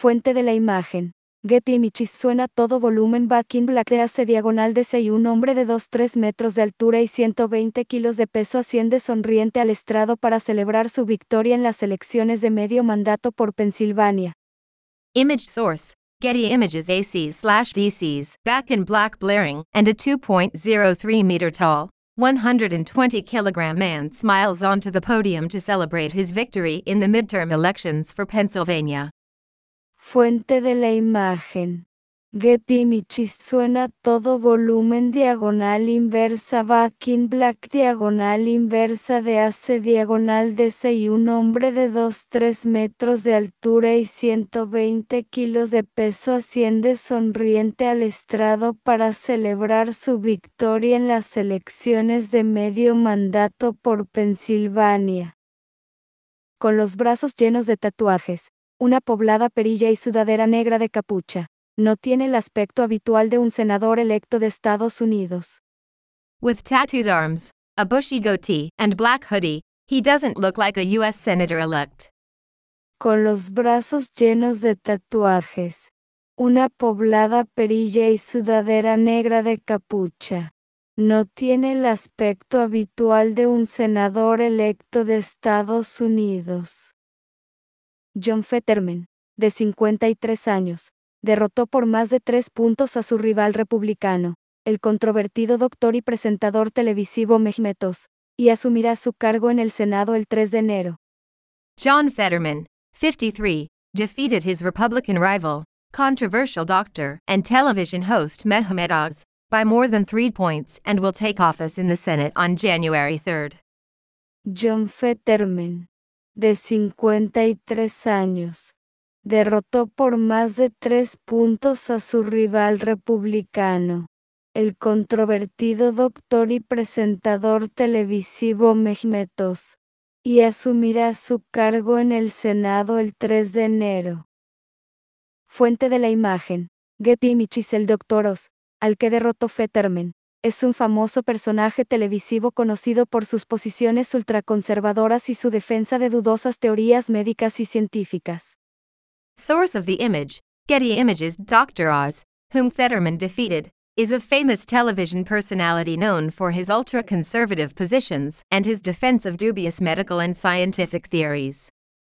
Fuente de la imagen. Getty Images. Suena a todo volumen. Back in Black de AC diagonal DC y un hombre de 2-3 metros de altura y 120 kilos de peso asciende sonriente al estrado para celebrar su victoria en las elecciones de medio mandato por Pensilvania. Image source: Getty Images AC/DCs. Back in Black blaring, and a 2.03 meter tall, 120 kilogram man smiles onto the podium to celebrate his victory in the midterm elections for Pennsylvania. Fuente de la imagen. Getty Images. Suena a todo volumen. Diagonal inversa. Back in Black diagonal inversa de AC diagonal DC y un hombre de 2-3 metros de altura y 120 kilos de peso asciende sonriente al estrado para celebrar su victoria en las elecciones de medio mandato por Pensilvania. Con los brazos llenos de tatuajes, una poblada perilla y sudadera negra de capucha, no tiene el aspecto habitual de un senador electo de Estados Unidos. With tattooed arms, a bushy goatee, and black hoodie, he doesn't look like a U.S. Senator-elect. Con los brazos llenos de tatuajes, una poblada perilla y sudadera negra de capucha, no tiene el aspecto habitual de un senador electo de Estados Unidos. John Fetterman, de 53 años, derrotó por más de 3 puntos a su rival republicano, el controvertido doctor y presentador televisivo Mehmet Oz, y asumirá su cargo en el Senado el 3 de enero. John Fetterman, 53, defeated his Republican rival, controversial doctor and television host Mehmet Oz, by more than 3 points and will take office in the Senate on January 3. John Fetterman, de 53 años, derrotó por más de 3 puntos a su rival republicano, el controvertido doctor y presentador televisivo Mehmet Oz, y asumirá su cargo en el Senado el 3 de enero. Fuente de la imagen. Getty Images. El Dr. Oz, al que derrotó Fetterman, es un famoso personaje televisivo conocido por sus posiciones ultraconservadoras y su defensa de dudosas teorías médicas y científicas. Source of the image: Getty Images. Dr. Oz, whom Fetterman defeated, is a famous television personality known for his ultra-conservative positions and his defense of dubious medical and scientific theories.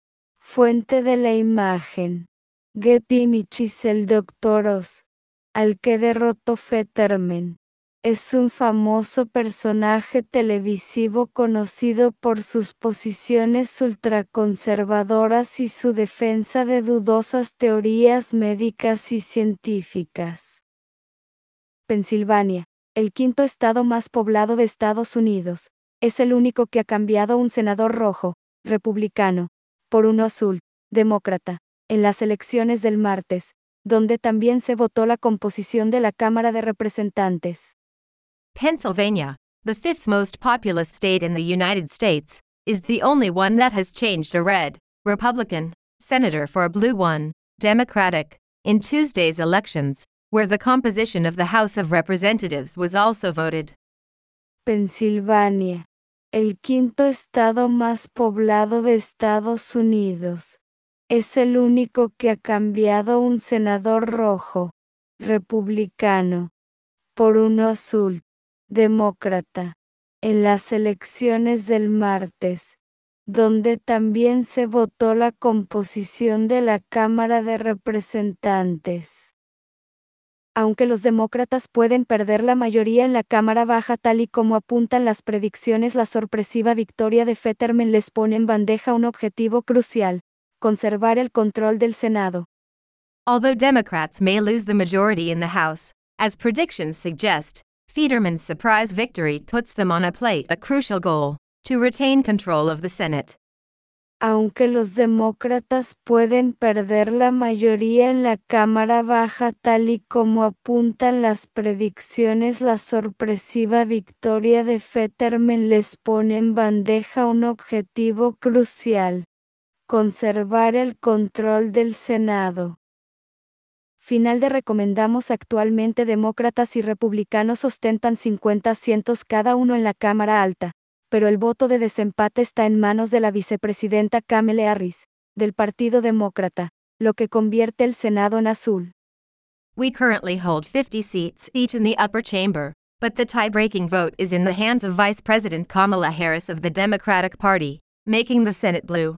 Fuente de la imagen. Getty Images. El Dr. Oz, al que derrotó Fetterman, es un famoso personaje televisivo conocido por sus posiciones ultraconservadoras y su defensa de dudosas teorías médicas y científicas. Pensilvania, el quinto estado más poblado de Estados Unidos, es el único que ha cambiado un senador rojo, republicano, por uno azul, demócrata, en las elecciones del martes, donde también se votó la composición de la Cámara de Representantes. Pennsylvania, the fifth most populous state in the United States, is the only one that has changed a red, Republican, senator for a blue one, Democratic, in Tuesday's elections, where the composition of the House of Representatives was also voted. Pensilvania, el quinto estado más poblado de Estados Unidos, es el único que ha cambiado un senador rojo, republicano, por uno azul, demócrata, en las elecciones del martes, donde también se votó la composición de la Cámara de Representantes. Aunque los demócratas pueden perder la mayoría en la Cámara Baja tal y como apuntan las predicciones, la sorpresiva victoria de Fetterman les pone en bandeja un objetivo crucial: conservar el control del Senado. Although Democrats may lose the majority in the House, as predictions suggest, Fetterman's surprise victory puts them on a plate a crucial goal: to retain control of the Senate. Aunque los demócratas pueden perder la mayoría en la Cámara Baja tal y como apuntan las predicciones, la sorpresiva victoria de Fetterman les pone en bandeja un objetivo crucial: conservar el control del Senado. Final de recomendamos. Actualmente demócratas y republicanos ostentan 50 asientos cada uno en la Cámara Alta, pero el voto de desempate está en manos de la vicepresidenta Kamala Harris, del Partido Demócrata, lo que convierte el Senado en azul. We currently hold 50 seats each in the upper chamber, but the tie-breaking vote is in the hands of Vice President Kamala Harris of the Democratic Party, making the Senate blue.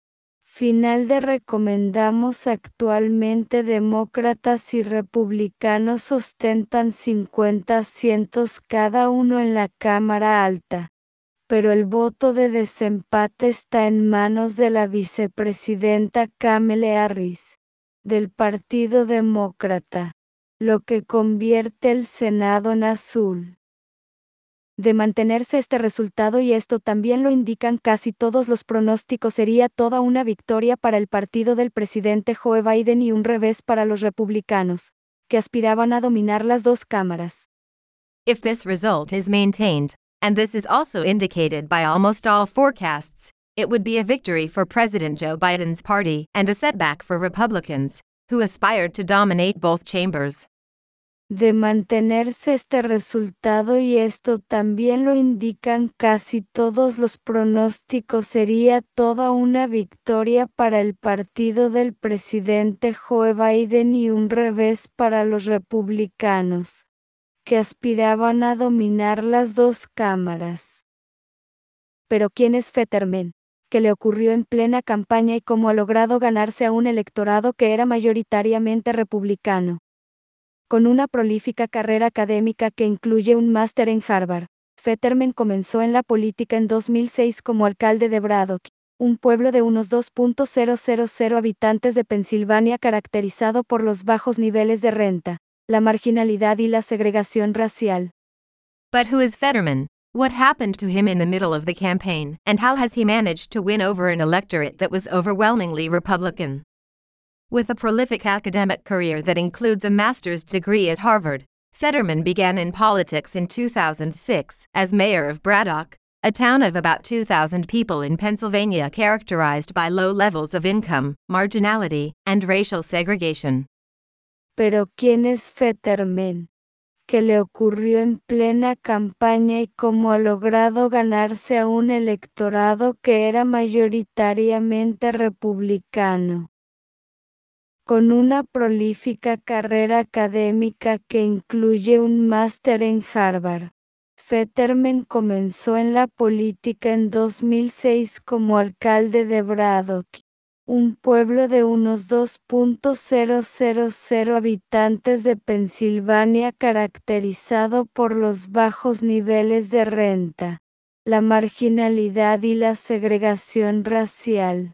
Final de recomendamos actualmente demócratas y republicanos ostentan 50 asientos cada uno en la Cámara Alta, pero el voto de desempate está en manos de la vicepresidenta Kamala Harris, del Partido Demócrata, lo que convierte el Senado en azul. De mantenerse este resultado, y esto también lo indican casi todos los pronósticos, sería toda una victoria para el partido del presidente Joe Biden y un revés para los republicanos, que aspiraban a dominar las dos cámaras. If this result is maintained, and this is also indicated by almost all forecasts, it would be a victory for President Joe Biden's party and a setback for Republicans, who aspired to dominate both chambers. De mantenerse este resultado, y esto también lo indican casi todos los pronósticos, sería toda una victoria para el partido del presidente Joe Biden y un revés para los republicanos, que aspiraban a dominar las dos cámaras. Pero ¿quién es Fetterman? ¿Qué le ocurrió en plena campaña y cómo ha logrado ganarse a un electorado que era mayoritariamente republicano? Con una prolífica carrera académica que incluye un máster en Harvard, Fetterman comenzó en la política en 2006 como alcalde de Braddock, un pueblo de unos 2.000 habitantes de Pensilvania caracterizado por los bajos niveles de renta, la marginalidad y la segregación racial. But who is Fetterman? What happened to him in the middle of the campaign, and how has he managed to win over an electorate that was overwhelmingly Republican? With a prolific academic career that includes a master's degree at Harvard, Fetterman began in politics in 2006 as mayor of Braddock, a town of about 2,000 people in Pennsylvania characterized by low levels of income, marginality, and racial segregation. Pero ¿quién es Fetterman? ¿Qué le ocurrió en plena campaña y cómo ha logrado ganarse a un electorado que era mayoritariamente republicano? Con una prolífica carrera académica que incluye un máster en Harvard, Fetterman comenzó en la política en 2006 como alcalde de Braddock, un pueblo de unos 2.000 habitantes de Pensilvania caracterizado por los bajos niveles de renta, la marginalidad y la segregación racial.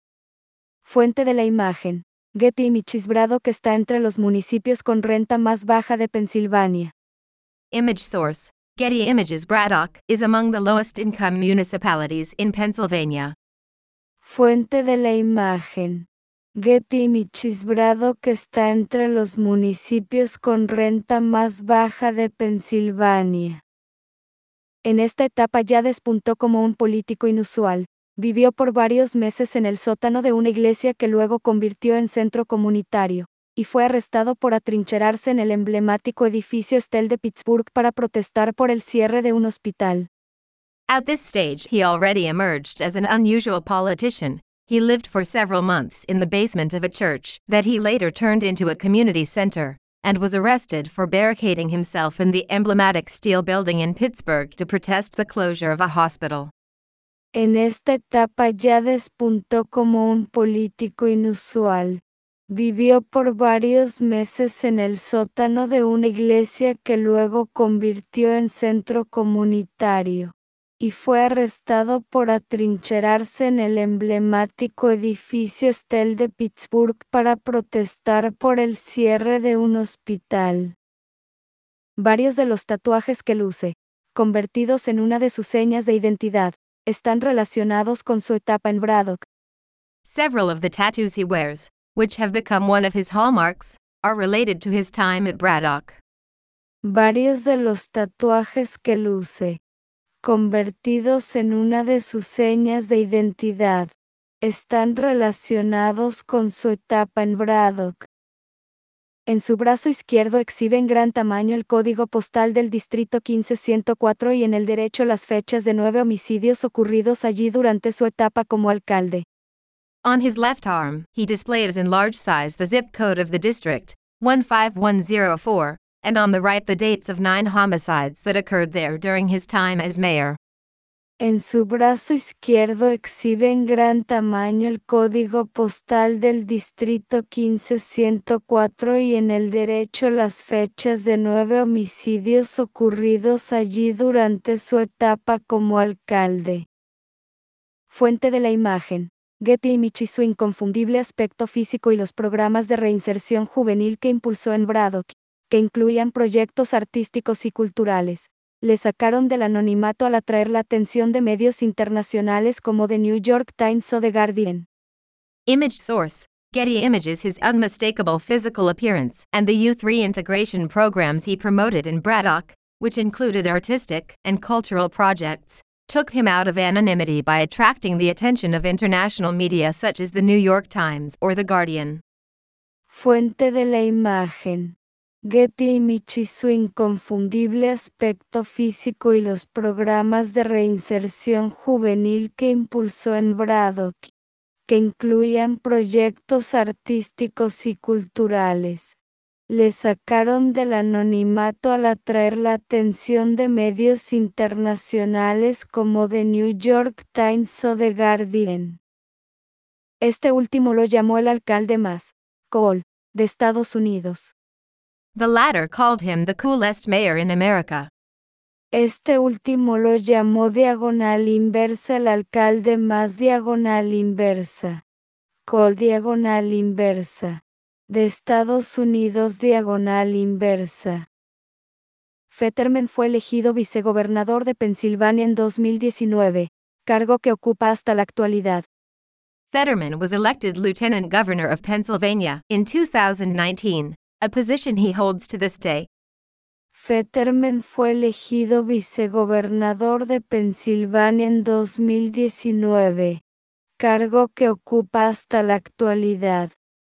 Fuente de la imagen: Getty Images. Braddock está entre los municipios con renta más baja de Pensilvania. Image source: Getty Images. Braddock is among the lowest income municipalities in Pennsylvania. Fuente de la imagen: Getty Images. Braddock está entre los municipios con renta más baja de Pensilvania. En esta etapa ya despuntó como un político inusual. Vivió por varios meses en el sótano de una iglesia que luego convirtió en centro comunitario, y fue arrestado por atrincherarse en el emblemático edificio Stell de Pittsburgh para protestar por el cierre de un hospital. At this stage he already emerged as an unusual politician. He lived for several months in the basement of a church that he later turned into a community center, and was arrested for barricading himself in the emblematic steel building in Pittsburgh to protest the closure of a hospital. En esta etapa ya despuntó como un político inusual. Vivió por varios meses en el sótano de una iglesia que luego convirtió en centro comunitario, y fue arrestado por atrincherarse en el emblemático edificio Stell de Pittsburgh para protestar por el cierre de un hospital. Varios de los tatuajes que luce, convertidos en una de sus señas de identidad, están relacionados con su etapa en Braddock. Several of the tattoos he wears, which have become one of his hallmarks, are related to his time at Braddock. Varios de los tatuajes que luce, convertidos en una de sus señas de identidad, están relacionados con su etapa en Braddock. En su brazo izquierdo exhibe en gran tamaño el código postal del distrito 15104 y en el derecho las fechas de 9 homicidios ocurridos allí durante su etapa como alcalde. On his left arm, he displays in large size the zip code of the district, 15104, and on the right the dates of 9 homicides that occurred there during his time as mayor. En su brazo izquierdo exhibe en gran tamaño el código postal del distrito 15104 y en el derecho las fechas de 9 homicidios ocurridos allí durante su etapa como alcalde. Fuente de la imagen: Getty Images. Su inconfundible aspecto físico y los programas de reinserción juvenil que impulsó en Braddock, que incluían proyectos artísticos y culturales, le sacaron del anonimato al atraer la atención de medios internacionales como The New York Times o The Guardian. Image source: Getty Images. His unmistakable physical appearance and the youth reintegration programs he promoted in Braddock, which included artistic and cultural projects, took him out of anonymity by attracting the attention of international media such as the New York Times or The Guardian. Fuente de la imagen: Getty Images. Su inconfundible aspecto físico y los programas de reinserción juvenil que impulsó en Braddock, que incluían proyectos artísticos y culturales, le sacaron del anonimato al atraer la atención de medios internacionales como The New York Times o The Guardian. Este último lo llamó el alcalde más cool de Estados Unidos. The latter called him the coolest mayor in America. Este último lo llamó diagonal inversa el alcalde más diagonal inversa, cool diagonal inversa, de Estados Unidos diagonal inversa. Fetterman fue elegido vicegobernador de Pensilvania en 2019, cargo que ocupa hasta la actualidad. Fetterman was elected lieutenant governor of Pennsylvania in 2019, a position he holds to this day. Fetterman fue elegido vicegobernador de Pensilvania en 2019, cargo que ocupa hasta la actualidad.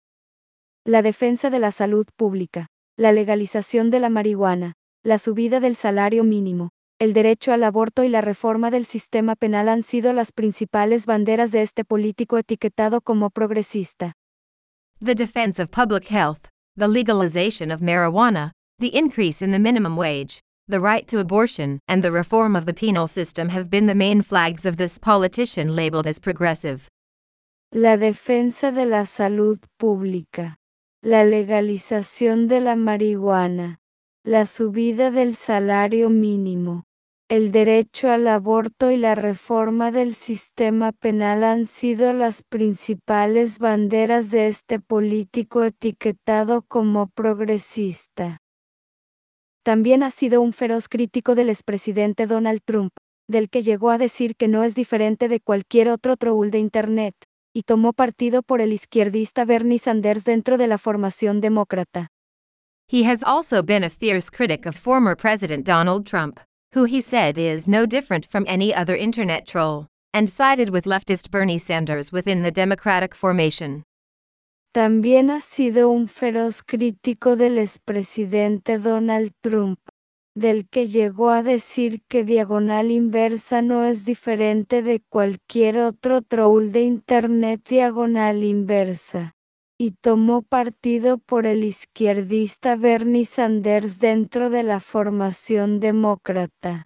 La defensa de la salud pública, la legalización de la marihuana, la subida del salario mínimo, el derecho al aborto y la reforma del sistema penal han sido las principales banderas de este político etiquetado como progresista. The defense of public health, the legalization of marijuana, the increase in the minimum wage, the right to abortion, and the reform of the penal system have been the main flags of this politician labeled as progressive. La defensa de la salud pública, la legalización de la marihuana, la subida del salario mínimo, el derecho al aborto y la reforma del sistema penal han sido las principales banderas de este político etiquetado como progresista. También ha sido un feroz crítico del expresidente Donald Trump, del que llegó a decir que no es diferente de cualquier otro troll de Internet, y tomó partido por el izquierdista Bernie Sanders dentro de la formación demócrata. He has also been a fierce critic of former President Donald Trump, who he said is no different from any other internet troll, and sided with leftist Bernie Sanders within the Democratic formation. También ha sido un feroz crítico del expresidente Donald Trump, del que llegó a decir que diagonal inversa no es diferente de cualquier otro troll de Internet diagonal inversa, y tomó partido por el izquierdista Bernie Sanders dentro de la formación demócrata.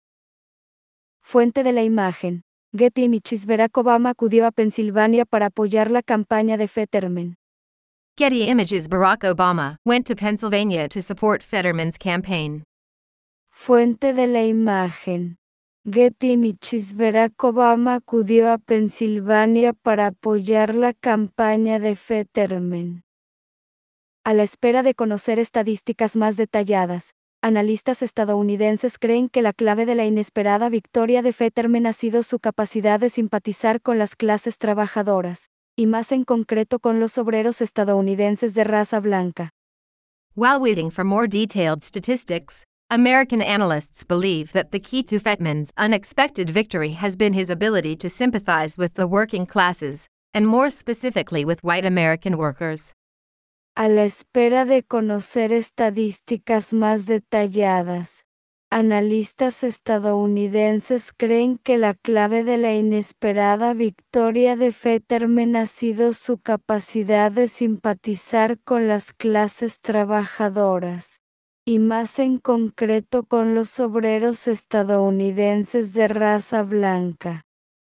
Fuente de la imagen: Getty Images. Barack Obama acudió a Pensilvania para apoyar la campaña de Fetterman. Getty Images. Barack Obama went to Pennsylvania to support Fetterman's campaign. Fuente de la imagen: Getty Images. Barack Obama acudió a Pensilvania para apoyar la campaña de Fetterman. A la espera de conocer estadísticas más detalladas, analistas estadounidenses creen que la clave de la inesperada victoria de Fetterman ha sido su capacidad de simpatizar con las clases trabajadoras, y más en concreto con los obreros estadounidenses de raza blanca. While waiting for more detailed statistics, American analysts believe that the key to Fetterman's unexpected victory has been his ability to sympathize with the working classes, and more specifically with white American workers. A la espera de conocer estadísticas más detalladas, Analistas estadounidenses creen que la clave de la inesperada victoria de Fetterman ha sido su capacidad de simpatizar con las clases trabajadoras, y más en concreto con los obreros estadounidenses de raza blanca.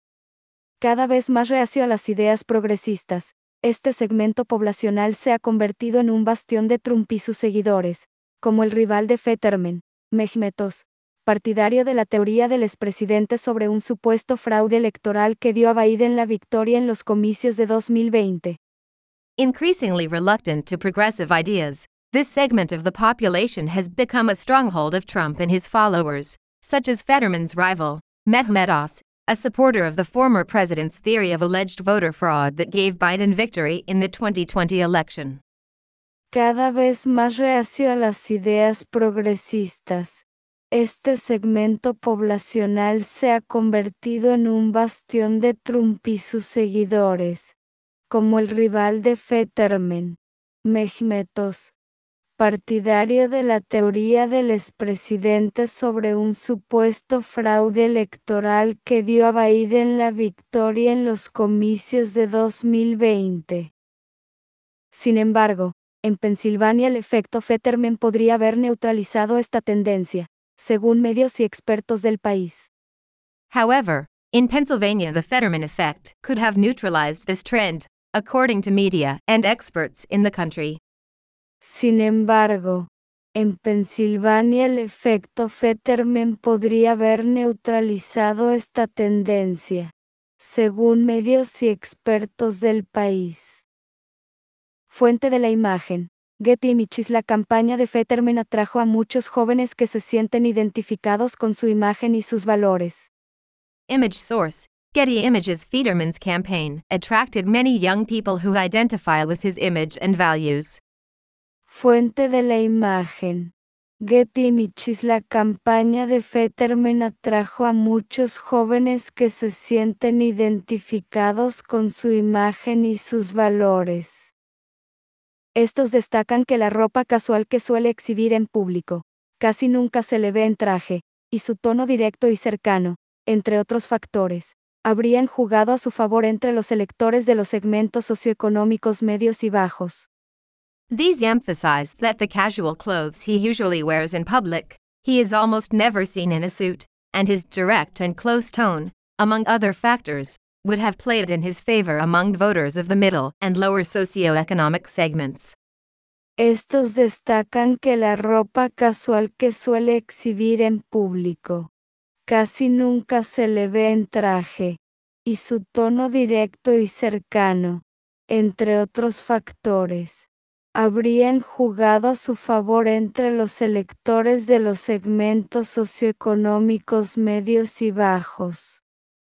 Cada vez más reacio a las ideas progresistas, este segmento poblacional se ha convertido en un bastión de Trump y sus seguidores, como el rival de Fetterman, Mehmet Oz, partidario de la teoría del expresidente sobre un supuesto fraude electoral que dio a Biden la victoria en los comicios de 2020. Increasingly reluctant to progressive ideas, this segment of the population has become a stronghold of Trump and his followers, such as Fetterman's rival, Mehmet Oz, a supporter of the former president's theory of alleged voter fraud that gave Biden victory in the 2020 election. Cada vez más reacio a las ideas progresistas, este segmento poblacional se ha convertido en un bastión de Trump y sus seguidores, como el rival de Fetterman, Mehmet Oz, partidario de la teoría del expresidente sobre un supuesto fraude electoral que dio a Biden la victoria en los comicios de 2020. Sin embargo, en Pensilvania el efecto Fetterman podría haber neutralizado esta tendencia, según medios y expertos del país. However, in Pennsylvania the Fetterman effect could have neutralized this trend, according to media and experts in the country. Sin embargo, en Pensilvania el efecto Fetterman podría haber neutralizado esta tendencia, según medios y expertos del país. Fuente de la imagen. Getty Images. La campaña de Fetterman atrajo a muchos jóvenes que se sienten identificados con su imagen y sus valores. Image source: Getty Images. Fetterman's campaign attracted many young people who identify with his image and values. Fuente de la imagen. Getty Images. La campaña de Fetterman atrajo a muchos jóvenes que se sienten identificados con su imagen y sus valores. Estos destacan que la ropa casual que suele exhibir en público, casi nunca se le ve en traje, y su tono directo y cercano, entre otros factores, habrían jugado a su favor entre los electores de los segmentos socioeconómicos medios y bajos. These emphasize that the casual clothes he usually wears in public, he is almost never seen in a suit, and his direct and close tone, among other factors, would have played in his favor among voters of the middle and lower socioeconomic segments. Estos destacan que la ropa casual que suele exhibir en público, casi nunca se le ve en traje, y su tono directo y cercano, entre otros factores, habrían jugado a su favor entre los electores de los segmentos socioeconómicos medios y bajos.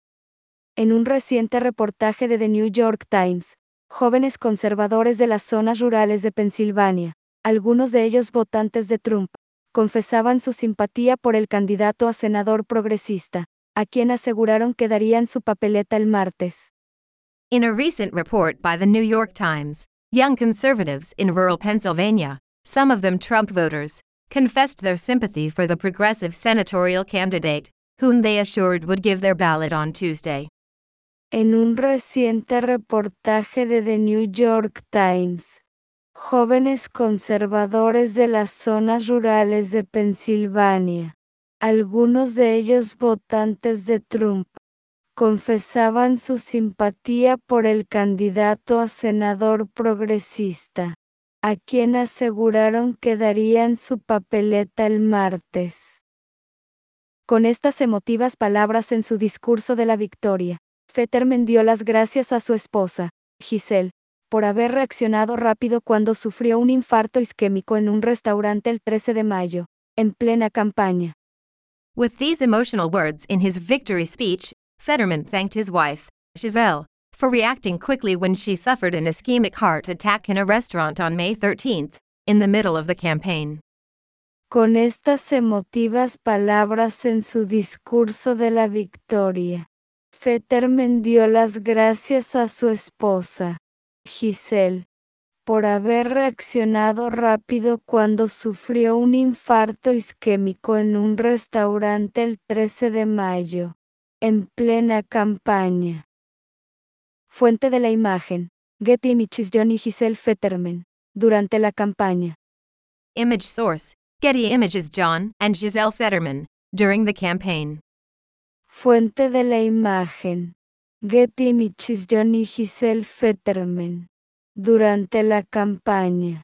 En un reciente reportaje de The New York Times, jóvenes conservadores de las zonas rurales de Pensilvania, algunos de ellos votantes de Trump, confesaban su simpatía por el candidato a senador progresista, a quien aseguraron que darían su papeleta el martes. In a recent report by the New York Times, young conservatives in rural Pennsylvania, some of them Trump voters, confessed their sympathy for the progressive senatorial candidate, whom they assured would give their ballot on Tuesday. En un reciente reportaje de The New York Times, jóvenes conservadores de las zonas rurales de Pensilvania, algunos de ellos votantes de Trump, confesaban su simpatía por el candidato a senador progresista, a quien aseguraron que darían su papeleta el martes. Con estas emotivas palabras en su discurso de la victoria, Fetterman dio las gracias a su esposa, Giselle, por haber reaccionado rápido cuando sufrió un infarto isquémico en un restaurante el 13 de mayo, en plena campaña. With these emotional words in his victory speech, Fetterman thanked his wife, Giselle, for reacting quickly when she suffered an ischemic heart attack in a restaurant on May 13, in the middle of the campaign. Con estas emotivas palabras en su discurso de la victoria, Fetterman dio las gracias a su esposa, Giselle, por haber reaccionado rápido cuando sufrió un infarto isquémico en un restaurante el 13 de mayo, en plena campaña. Fuente de la imagen: Getty Images. John y Giselle Fetterman, durante la campaña. Image source: Getty Images. John and Giselle Fetterman, during the campaign. Fuente de la imagen: Getty Images. John y Giselle Fetterman, durante la campaña.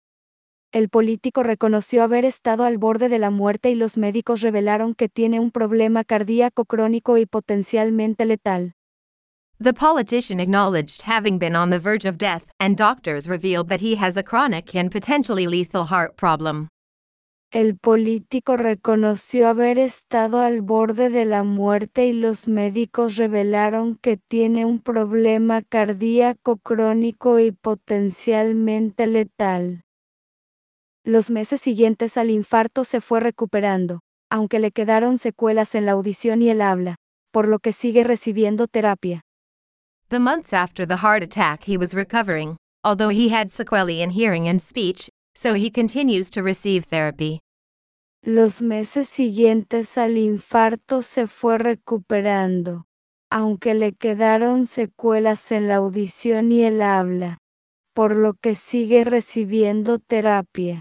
El político reconoció haber estado al borde de la muerte y los médicos revelaron que tiene un problema cardíaco crónico y potencialmente letal. The politician acknowledged having been on the verge of death, and doctors revealed that he has a chronic and potentially lethal heart problem. El político reconoció haber estado al borde de la muerte y los médicos revelaron que tiene un problema cardíaco crónico y potencialmente letal. Los meses siguientes al infarto se fue recuperando, aunque le quedaron secuelas en la audición y el habla, por lo que sigue recibiendo terapia. The months after the heart attack he was recovering, although he had sequelae in hearing and speech, so he continues to receive therapy. Los meses siguientes al infarto se fue recuperando, aunque le quedaron secuelas en la audición y el habla, por lo que sigue recibiendo terapia.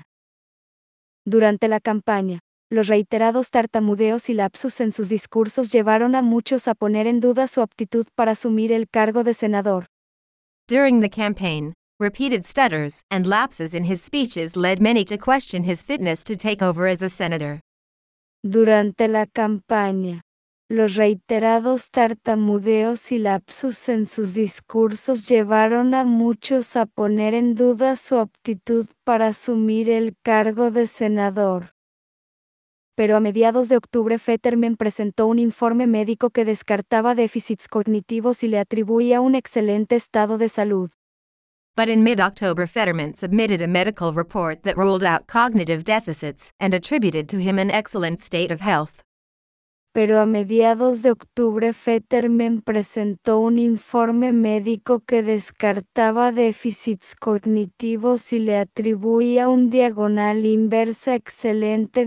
Durante la campaña, los reiterados tartamudeos y lapsus en sus discursos llevaron a muchos a poner en duda su aptitud para asumir el cargo de senador. During the campaign, repeated stutters and lapses in his speeches led many to question his fitness to take over as a senator. Durante la campaña, los reiterados tartamudeos y lapsus en sus discursos llevaron a muchos a poner en duda su aptitud para asumir el cargo de senador. Pero a mediados de octubre Fetterman presentó un informe médico que descartaba déficits cognitivos y le atribuía un excelente estado de salud. But in mid-October Fetterman submitted a medical report that ruled out cognitive deficits and attributed to him an excellent state of health. Pero a mediados de octubre Fetterman presentó un informe médico que descartaba déficits cognitivos y le atribuía un excelente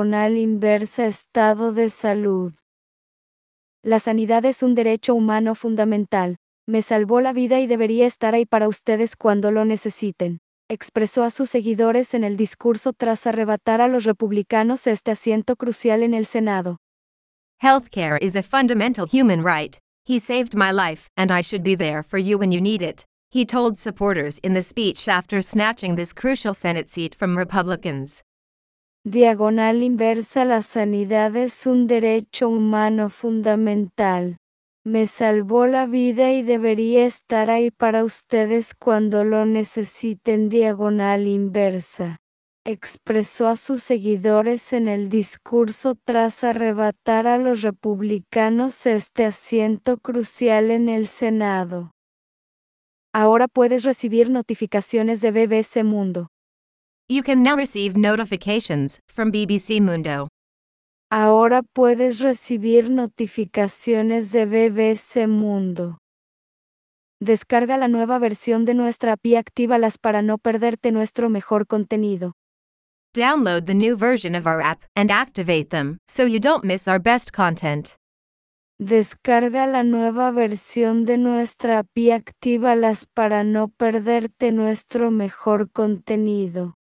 estado de salud. La sanidad es un derecho humano fundamental. Me salvó la vida y debería estar ahí para ustedes cuando lo necesiten, expresó a sus seguidores en el discurso tras arrebatar a los republicanos este asiento crucial en el Senado. Healthcare is a fundamental human right. He saved my life, and I should be there for you when you need it, he told supporters in the speech after snatching this crucial Senate seat from Republicans. /inversa. La sanidad es un derecho humano fundamental. Me salvó la vida y debería estar ahí para ustedes cuando lo necesiten. /inversa. Expresó a sus seguidores en el discurso tras arrebatar a los republicanos este asiento crucial en el Senado. Ahora puedes recibir notificaciones de BBC Mundo. You can now receive notifications from BBC Mundo. Ahora puedes recibir notificaciones de BBC Mundo. Descarga la nueva versión de nuestra API y actívalas para no perderte nuestro mejor contenido. Download the new version of our app and activate them so you don't miss our best content. Descarga la nueva versión de nuestra API y actívalas para no perderte nuestro mejor contenido.